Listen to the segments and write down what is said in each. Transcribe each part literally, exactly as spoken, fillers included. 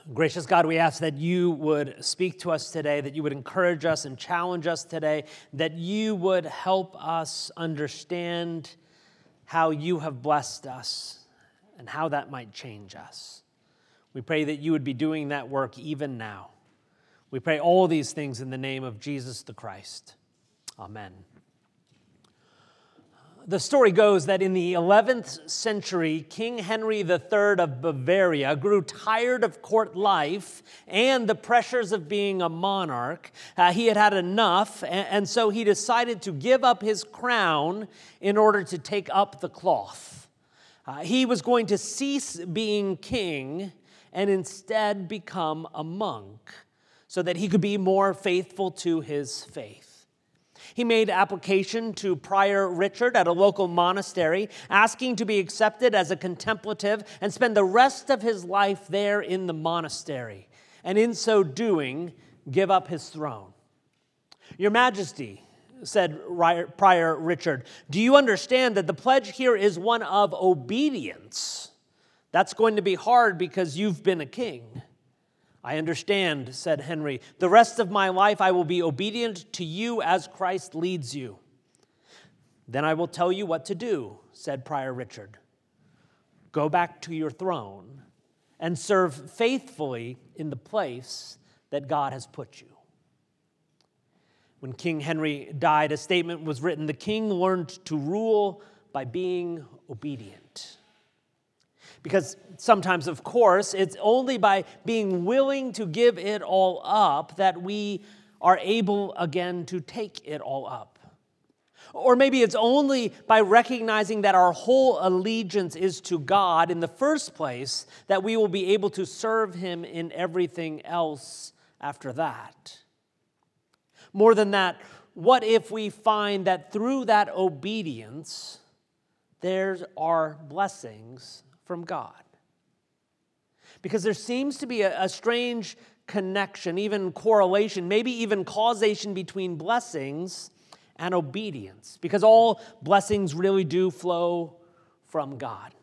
Gracious God, we ask that you would speak to us today, that you would encourage us and challenge us today, that you would help us understand how you have blessed us and how that might change us. We pray that you would be doing that work even now. We pray all these things in the name of Jesus the Christ. Amen. The story goes that in the eleventh century, King Henry the Third of Bavaria grew tired of court life and the pressures of being a monarch. Uh, he had had enough, and, and so he decided to give up his crown in order to take up the cloth. Uh, he was going to cease being king and instead become a monk so that he could be more faithful to his faith. He made application to Prior Richard at a local monastery, asking to be accepted as a contemplative and spend the rest of his life there in the monastery, and in so doing, give up his throne. "Your Majesty," said Prior Richard, "do you understand that the pledge here is one of obedience? That's going to be hard because you've been a king." "I understand," said Henry. "The rest of my life I will be obedient to you as Christ leads you." "Then I will tell you what to do," said Prior Richard. "Go back to your throne and serve faithfully in the place that God has put you." When King Henry died, a statement was written, "The king learned to rule by being obedient." Because sometimes, of course, it's only by being willing to give it all up that we are able again to take it all up. Or maybe it's only by recognizing that our whole allegiance is to God in the first place that we will be able to serve Him in everything else after that. More than that, what if we find that through that obedience, there are blessings from God? Because there seems to be a, a strange connection, even correlation, maybe even causation between blessings and obedience, because all blessings really do flow from God.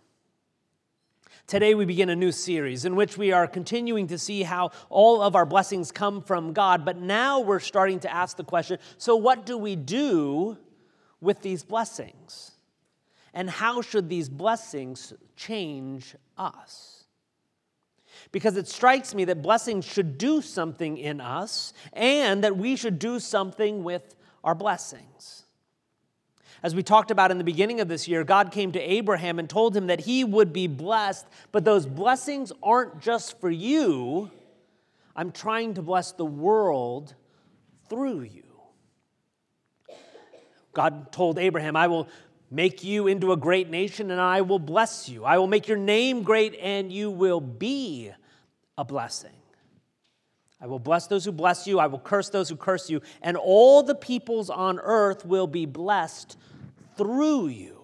Today we begin a new series in which we are continuing to see how all of our blessings come from God, but now we're starting to ask the question, so what do we do with these blessings? And how should these blessings change us? Because it strikes me that blessings should do something in us and that we should do something with our blessings. As we talked about in the beginning of this year, God came to Abraham and told him that he would be blessed, but those blessings aren't just for you. I'm trying to bless the world through you. God told Abraham, "I will make you into a great nation, and I will bless you. I will make your name great, and you will be a blessing. I will bless those who bless you. I will curse those who curse you. And all the peoples on earth will be blessed through you."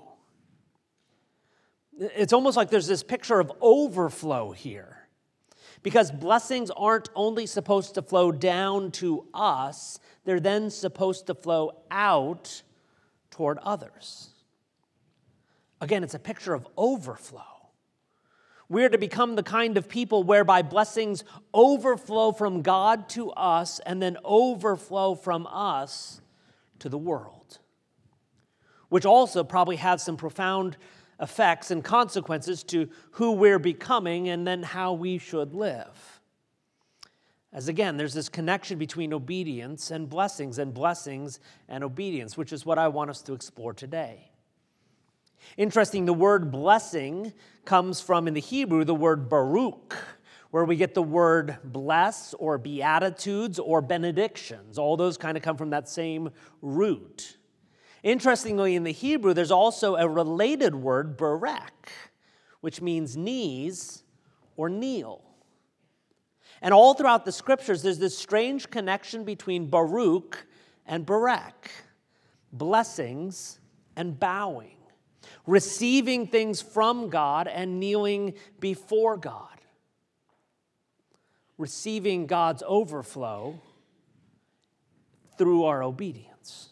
It's almost like there's this picture of overflow here. Because blessings aren't only supposed to flow down to us, they're then supposed to flow out toward others. Again, it's a picture of overflow. We're to become the kind of people whereby blessings overflow from God to us and then overflow from us to the world, which also probably has some profound effects and consequences to who we're becoming and then how we should live. As again, there's this connection between obedience and blessings and blessings and obedience, which is what I want us to explore today. Interesting, the word blessing comes from, in the Hebrew, the word baruch, where we get the word bless or beatitudes or benedictions. All those kind of come from that same root. Interestingly, in the Hebrew, there's also a related word, barak, which means knees or kneel. And all throughout the scriptures, there's this strange connection between baruch and barak, blessings and bowing, receiving things from God and kneeling before God, receiving God's overflow through our obedience.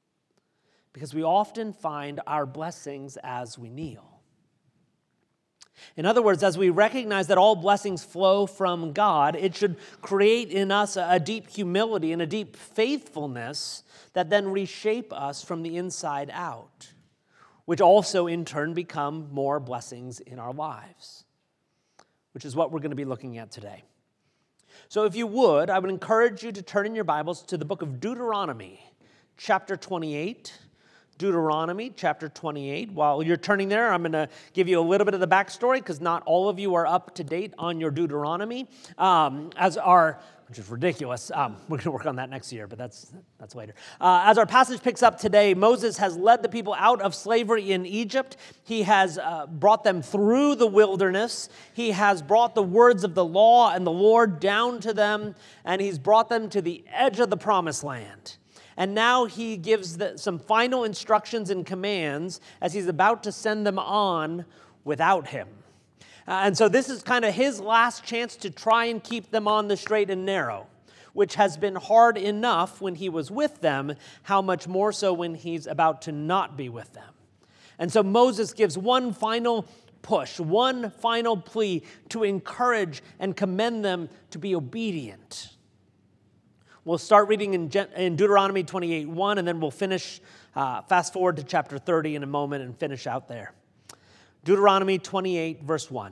Because we often find our blessings as we kneel. In other words, as we recognize that all blessings flow from God, it should create in us a deep humility and a deep faithfulness that then reshape us from the inside out, which also in turn become more blessings in our lives, which is what we're going to be looking at today. So if you would, I would encourage you to turn in your Bibles to the book of Deuteronomy, chapter twenty-eight. Deuteronomy chapter twenty-eight. While you're turning there, I'm going to give you a little bit of the backstory because not all of you are up to date on your Deuteronomy. Um, as our, which is ridiculous, um, we're going to work on that next year, but that's that's later. Uh, as our passage picks up today, Moses has led the people out of slavery in Egypt. He has uh, brought them through the wilderness. He has brought the words of the law and the Lord down to them, and he's brought them to the edge of the promised land. And now he gives the, some final instructions and commands as he's about to send them on without him. Uh, and so this is kind of his last chance to try and keep them on the straight and narrow, which has been hard enough when he was with them, how much more so when he's about to not be with them. And so Moses gives one final push, one final plea to encourage and commend them to be obedient. We'll start reading in, Je- in Deuteronomy twenty-eight one, and then we'll finish, uh, fast forward to chapter thirty in a moment and finish out there. Deuteronomy twenty-eight, verse one.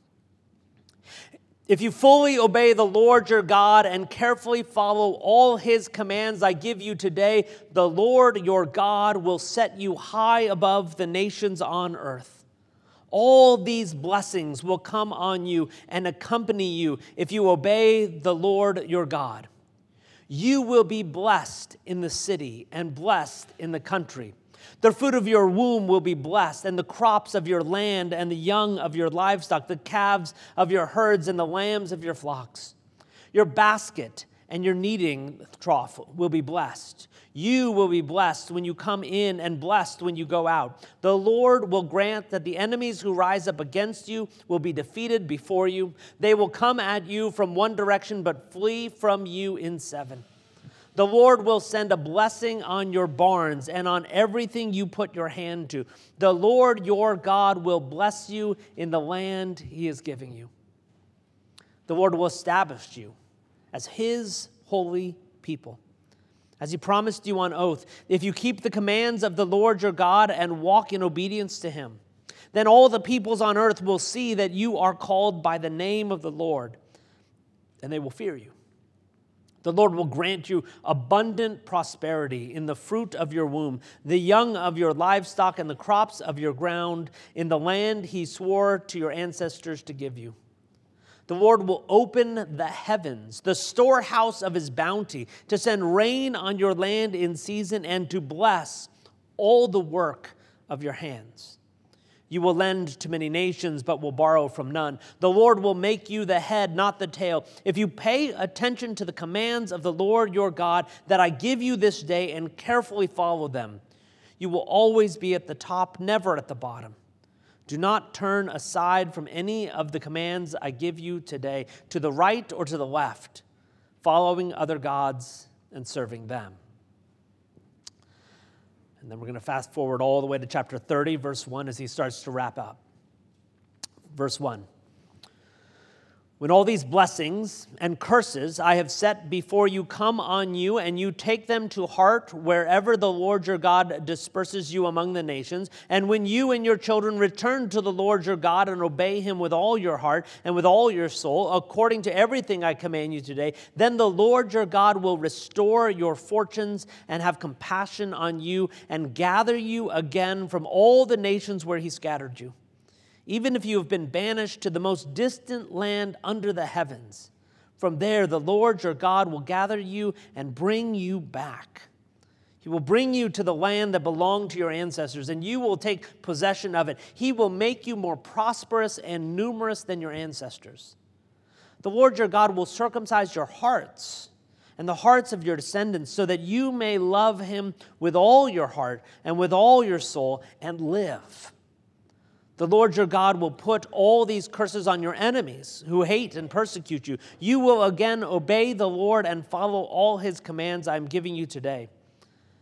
If you fully obey the Lord your God and carefully follow all his commands I give you today, the Lord your God will set you high above the nations on earth. All these blessings will come on you and accompany you if you obey the Lord your God. You will be blessed in the city and blessed in the country. The fruit of your womb will be blessed, and the crops of your land and the young of your livestock, the calves of your herds and the lambs of your flocks. Your basket and your kneading trough will be blessed. You will be blessed when you come in and blessed when you go out. The Lord will grant that the enemies who rise up against you will be defeated before you. They will come at you from one direction, but flee from you in seven. The Lord will send a blessing on your barns and on everything you put your hand to. The Lord your God will bless you in the land he is giving you. The Lord will establish you as his holy people, as he promised you on oath. If you keep the commands of the Lord your God and walk in obedience to him, then all the peoples on earth will see that you are called by the name of the Lord, and they will fear you. The Lord will grant you abundant prosperity in the fruit of your womb, the young of your livestock, and the crops of your ground in the land he swore to your ancestors to give you. The Lord will open the heavens, the storehouse of his bounty, to send rain on your land in season and to bless all the work of your hands. You will lend to many nations, but will borrow from none. The Lord will make you the head, not the tail. If you pay attention to the commands of the Lord your God that I give you this day and carefully follow them, you will always be at the top, never at the bottom. Do not turn aside from any of the commands I give you today, to the right or to the left, following other gods and serving them. And then we're going to fast forward all the way to chapter thirty, verse one, as he starts to wrap up. Verse one. When all these blessings and curses I have set before you come on you, and you take them to heart wherever the Lord your God disperses you among the nations, and when you and your children return to the Lord your God and obey him with all your heart and with all your soul, according to everything I command you today, then the Lord your God will restore your fortunes and have compassion on you and gather you again from all the nations where he scattered you. Even if you have been banished to the most distant land under the heavens, from there the Lord your God will gather you and bring you back. He will bring you to the land that belonged to your ancestors, and you will take possession of it. He will make you more prosperous and numerous than your ancestors. The Lord your God will circumcise your hearts and the hearts of your descendants, so that you may love him with all your heart and with all your soul and live. The Lord your God will put all these curses on your enemies who hate and persecute you. You will again obey the Lord and follow all his commands I am giving you today.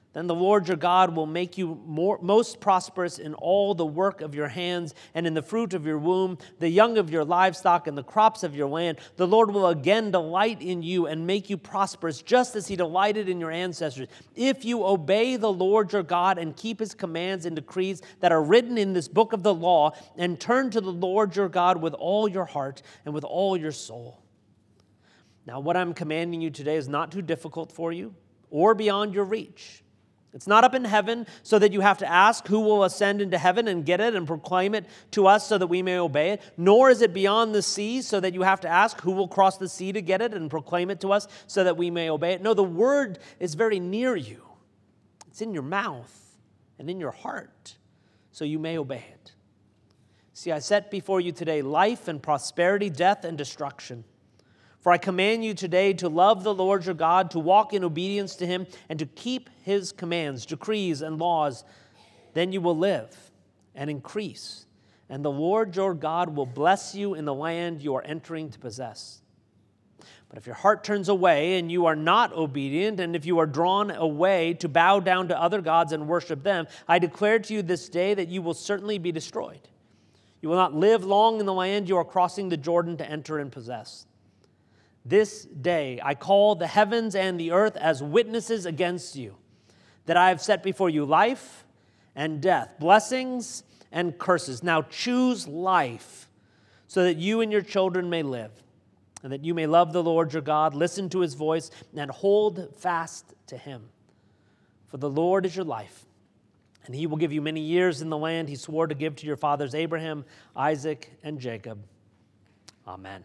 Then the Lord your God will make you more, most prosperous in all the work of your hands and in the fruit of your womb, the young of your livestock and the crops of your land. The Lord will again delight in you and make you prosperous, just as he delighted in your ancestors. If you obey the Lord your God and keep his commands and decrees that are written in this book of the law, and turn to the Lord your God with all your heart and with all your soul. Now, what I'm commanding you today is not too difficult for you or beyond your reach. It's not up in heaven so that you have to ask who will ascend into heaven and get it and proclaim it to us so that we may obey it. Nor is it beyond the sea so that you have to ask who will cross the sea to get it and proclaim it to us so that we may obey it. No, the word is very near you. It's in your mouth and in your heart so you may obey it. See, I set before you today life and prosperity, death and destruction. For I command you today to love the Lord your God, to walk in obedience to him, and to keep his commands, decrees, and laws. Then you will live and increase, and the Lord your God will bless you in the land you are entering to possess. But if your heart turns away and you are not obedient, and if you are drawn away to bow down to other gods and worship them, I declare to you this day that you will certainly be destroyed. You will not live long in the land you are crossing the Jordan to enter and possess. This day I call the heavens and the earth as witnesses against you, that I have set before you life and death, blessings and curses. Now choose life, so that you and your children may live, and that you may love the Lord your God, listen to his voice, and hold fast to him. For the Lord is your life, and he will give you many years in the land he swore to give to your fathers Abraham, Isaac, and Jacob. Amen.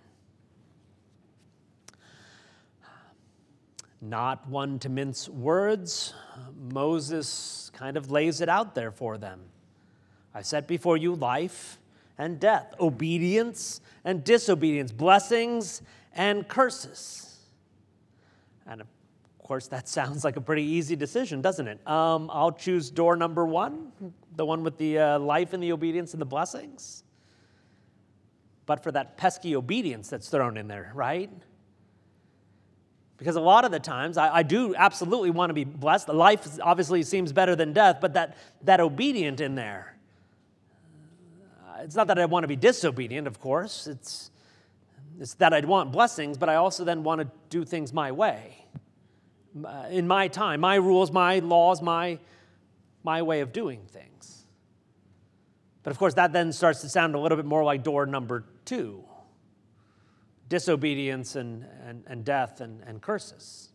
Not one to mince words, Moses kind of lays it out there for them. I set before you life and death, obedience and disobedience, blessings and curses. And of course, that sounds like a pretty easy decision, doesn't it? Um, I'll choose door number one, the one with the uh, life and the obedience and the blessings. But for that pesky obedience that's thrown in there, right? Because a lot of the times, I, I do absolutely want to be blessed. Life obviously seems better than death, but that, that obedient in there, uh, it's not that I want to be disobedient, of course. It's, it's that I'd want blessings, but I also then want to do things my way, uh, in my time, my rules, my laws, my, my way of doing things. But of course, that then starts to sound a little bit more like door number two. Disobedience and, and, and death and, and curses.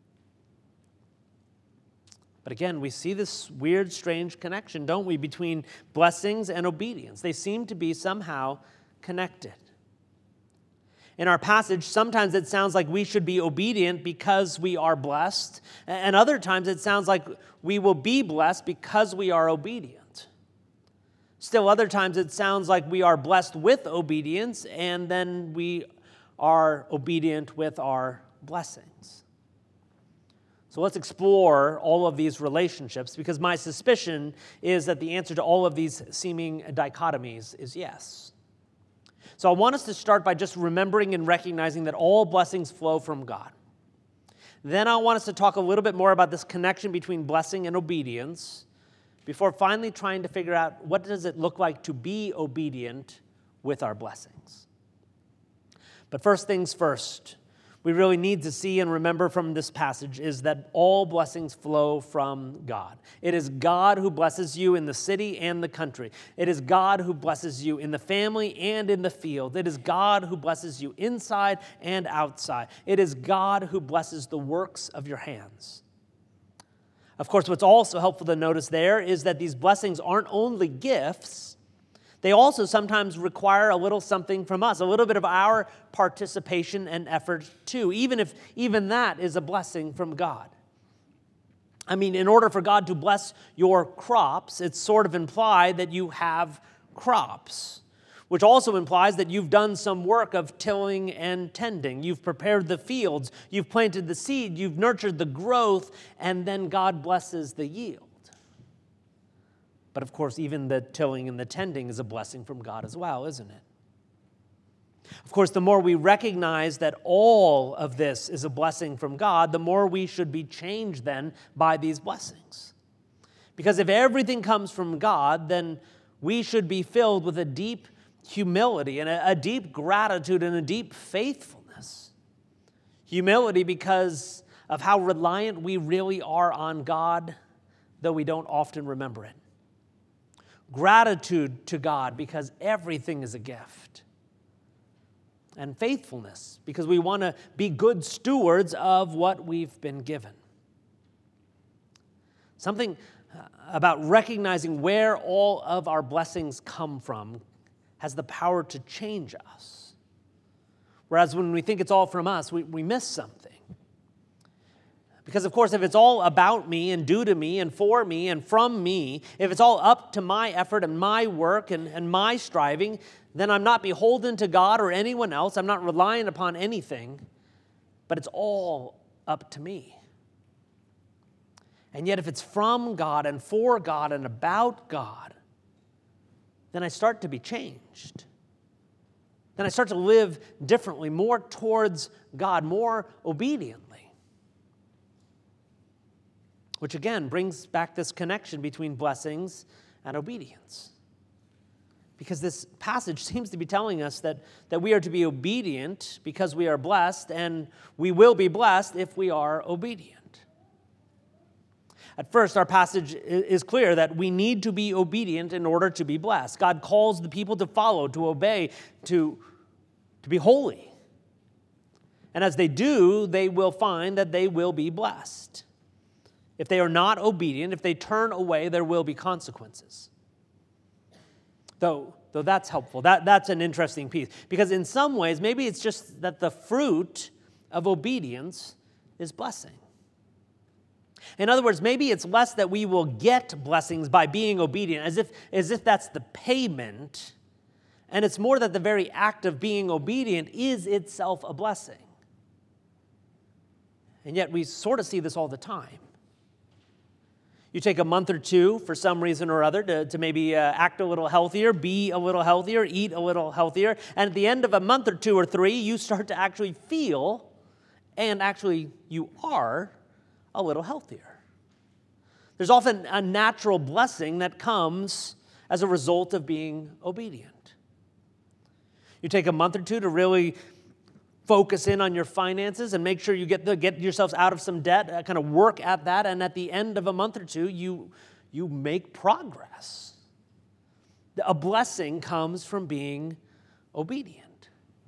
But again, we see this weird, strange connection, don't we, between blessings and obedience. They seem to be somehow connected. In our passage, sometimes it sounds like we should be obedient because we are blessed, and other times it sounds like we will be blessed because we are obedient. Still, other times it sounds like we are blessed with obedience, and then we are obedient with our blessings. So let's explore all of these relationships, because my suspicion is that the answer to all of these seeming dichotomies is yes. So I want us to start by just remembering and recognizing that all blessings flow from God. Then I want us to talk a little bit more about this connection between blessing and obedience, before finally trying to figure out what does it look like to be obedient with our blessings. But first things first, we really need to see and remember from this passage is that all blessings flow from God. It is God who blesses you in the city and the country. It is God who blesses you in the family and in the field. It is God who blesses you inside and outside. It is God who blesses the works of your hands. Of course, what's also helpful to notice there is that these blessings aren't only gifts, they also sometimes require a little something from us, a little bit of our participation and effort too, even if even that is a blessing from God. I mean, in order for God to bless your crops, it's sort of implied that you have crops, which also implies that you've done some work of tilling and tending. You've prepared the fields, you've planted the seed, you've nurtured the growth, and then God blesses the yield. But of course, even the tilling and the tending is a blessing from God as well, isn't it? Of course, the more we recognize that all of this is a blessing from God, the more we should be changed then by these blessings. Because if everything comes from God, then we should be filled with a deep humility and a, a deep gratitude and a deep faithfulness. Humility because of how reliant we really are on God, though we don't often remember it. Gratitude to God because everything is a gift. And faithfulness because we want to be good stewards of what we've been given. Something about recognizing where all of our blessings come from has the power to change us. Whereas when we think it's all from us, we, we miss something. Because, of course, if it's all about me and due to me and for me and from me, if it's all up to my effort and my work and, and my striving, then I'm not beholden to God or anyone else. I'm not reliant upon anything, but it's all up to me. And yet, if it's from God and for God and about God, then I start to be changed. Then I start to live differently, more towards God, more obediently. Which again brings back this connection between blessings and obedience. Because this passage seems to be telling us that, that we are to be obedient because we are blessed, and we will be blessed if we are obedient. At first, our passage is clear that we need to be obedient in order to be blessed. God calls the people to follow, to obey, to, to be holy. And as they do, they will find that they will be blessed. If they are not obedient, if they turn away, there will be consequences. Though, though that's helpful. That, that's an interesting piece. Because in some ways, maybe it's just that the fruit of obedience is blessing. In other words, maybe it's less that we will get blessings by being obedient, as if, as if that's the payment, and it's more that the very act of being obedient is itself a blessing. And yet we sort of see this all the time. You take a month or two for some reason or other to, to maybe uh, act a little healthier, be a little healthier, eat a little healthier, and at the end of a month or two or three, you start to actually feel, and actually you are, a little healthier. There's often a natural blessing that comes as a result of being obedient. You take a month or two to really focus in on your finances and make sure you get the, get yourselves out of some debt, uh, kind of work at that, and at the end of a month or two, you, you make progress. A blessing comes from being obedient.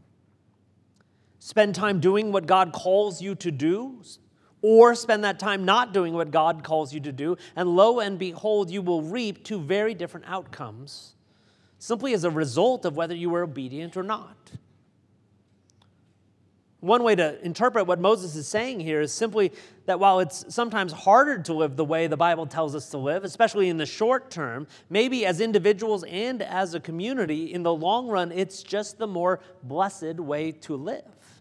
Spend time doing what God calls you to do, or spend that time not doing what God calls you to do, and lo and behold, you will reap two very different outcomes, simply as a result of whether you were obedient or not. One way to interpret what Moses is saying here is simply that while it's sometimes harder to live the way the Bible tells us to live, especially in the short term, maybe as individuals and as a community, in the long run, it's just the more blessed way to live.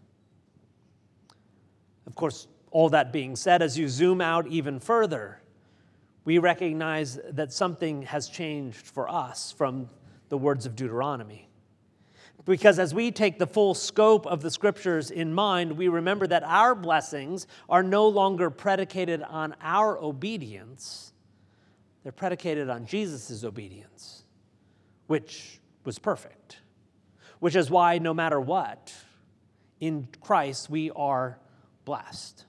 Of course, all that being said, as you zoom out even further, we recognize that something has changed for us from the words of Deuteronomy. Because as we take the full scope of the Scriptures in mind, we remember that our blessings are no longer predicated on our obedience. They're predicated on Jesus' obedience, which was perfect. Which is why no matter what, in Christ we are blessed.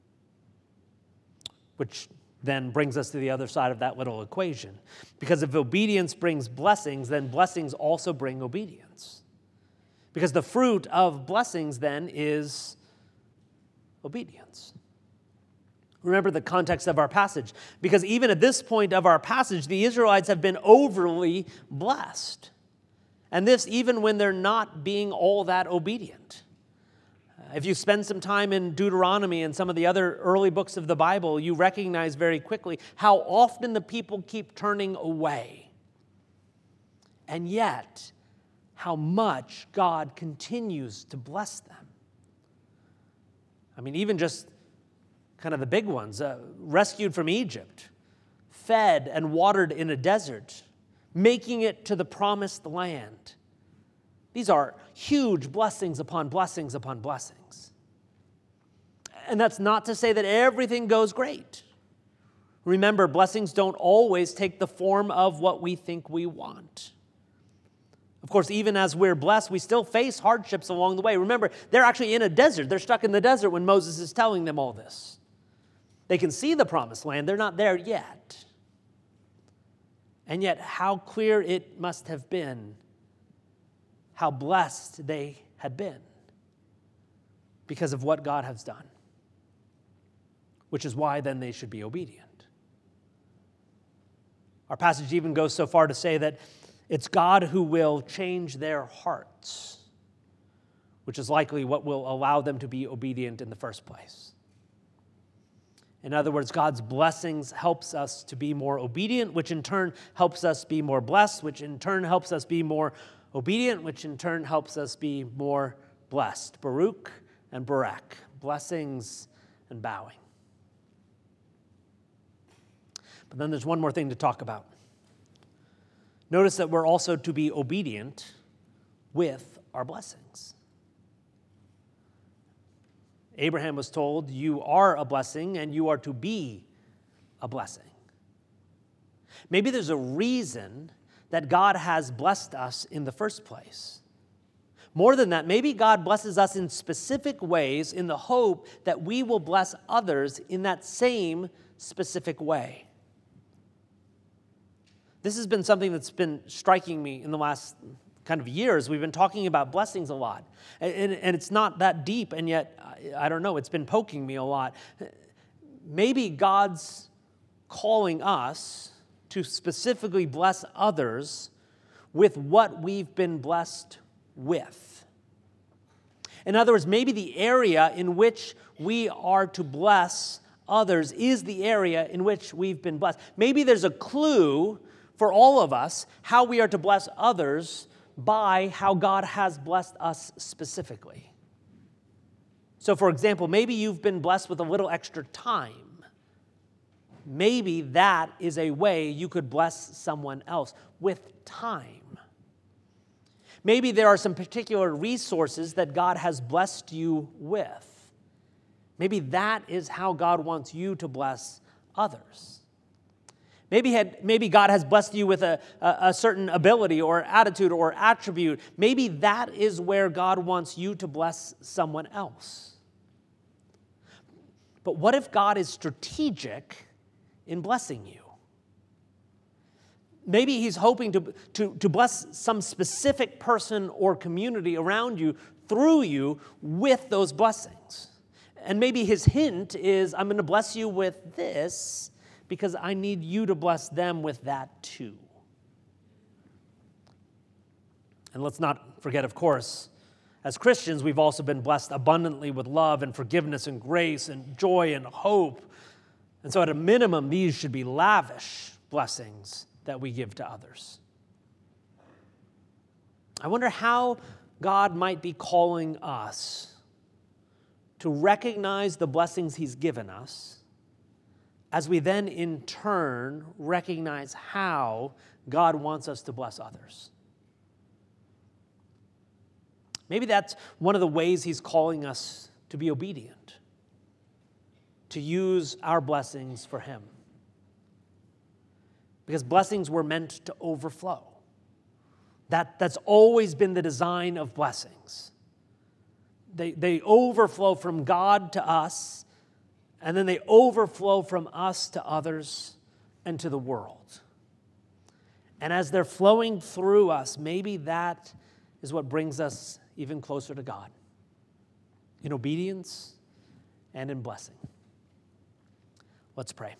Which then brings us to the other side of that little equation. Because if obedience brings blessings, then blessings also bring obedience. Because the fruit of blessings then is obedience. Remember the context of our passage. Because even at this point of our passage, the Israelites have been overly blessed. And this even when they're not being all that obedient. If you spend some time in Deuteronomy and some of the other early books of the Bible, you recognize very quickly how often the people keep turning away. And yet, how much God continues to bless them. I mean, even just kind of the big ones, uh, rescued from Egypt, fed and watered in a desert, making it to the promised land, These are huge blessings upon blessings upon blessings. And that's not to say that everything goes great. Remember, blessings don't always take the form of what we think we want. Of course, even as we're blessed, we still face hardships along the way. Remember, they're actually in a desert. They're stuck in the desert when Moses is telling them all this. They can see the promised land. They're not there yet. And yet, how clear it must have been how blessed they had been because of what God has done, which is why then they should be obedient. Our passage even goes so far to say that it's God who will change their hearts, which is likely what will allow them to be obedient in the first place. In other words, God's blessings helps us to be more obedient, which in turn helps us be more blessed, which in turn helps us be more obedient, which in turn helps us be more blessed. Baruch and Barak, blessings and bowing. But then there's one more thing to talk about. Notice that we're also to be obedient with our blessings. Abraham was told, you are a blessing and you are to be a blessing. Maybe there's a reason that God has blessed us in the first place. More than that, maybe God blesses us in specific ways in the hope that we will bless others in that same specific way. This has been something that's been striking me in the last kind of years. We've been talking about blessings a lot. And, and it's not that deep, and yet, I, I don't know, it's been poking me a lot. Maybe God's calling us to specifically bless others with what we've been blessed with. In other words, maybe the area in which we are to bless others is the area in which we've been blessed. Maybe there's a clue for all of us how we are to bless others by how God has blessed us specifically. So, for example, maybe you've been blessed with a little extra time. Maybe that is a way you could bless someone else with time. Maybe there are some particular resources that God has blessed you with. Maybe that is how God wants you to bless others. Maybe, had, maybe God has blessed you with a, a, a certain ability or attitude or attribute. Maybe that is where God wants you to bless someone else. But what if God is strategic in blessing you? Maybe he's hoping to, to, to bless some specific person or community around you through you with those blessings. And maybe his hint is, I'm going to bless you with this because I need you to bless them with that too. And let's not forget, of course, as Christians, we've also been blessed abundantly with love and forgiveness and grace and joy and hope. And so at a minimum, these should be lavish blessings that we give to others. I wonder how God might be calling us to recognize the blessings he's given us, as we then in turn recognize how God wants us to bless others. Maybe that's one of the ways he's calling us to be obedient, to use our blessings for him. Because blessings were meant to overflow. That, that's always been the design of blessings. They, they overflow from God to us, and then they overflow from us to others and to the world. And as they're flowing through us, maybe that is what brings us even closer to God, in obedience and in blessing. Let's pray.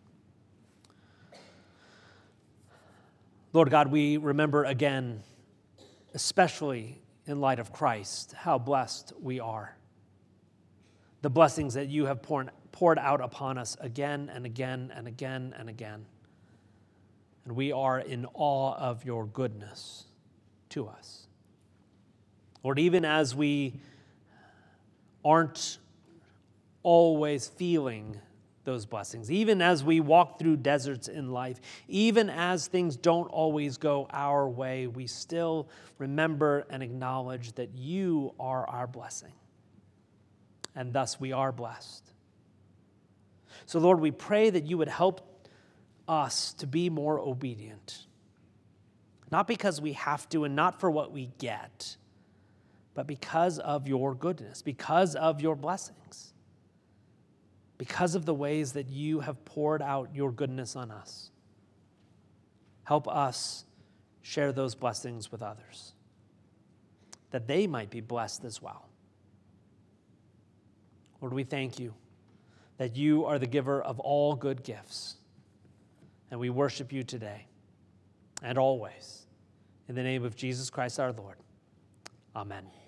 Lord God, we remember again, especially in light of Christ, how blessed we are. The blessings that you have poured, poured out upon us again and again and again and again. And we are in awe of your goodness to us. Lord, even as we aren't always feeling those blessings. Even as we walk through deserts in life, even as things don't always go our way, we still remember and acknowledge that you are our blessing. And thus we are blessed. So Lord, we pray that you would help us to be more obedient. Not because we have to and not for what we get, but because of your goodness, because of your blessings, because of the ways that you have poured out your goodness on us. Help us share those blessings with others, that they might be blessed as well. Lord, we thank you that you are the giver of all good gifts, and we worship you today and always. In the name of Jesus Christ our Lord. Amen.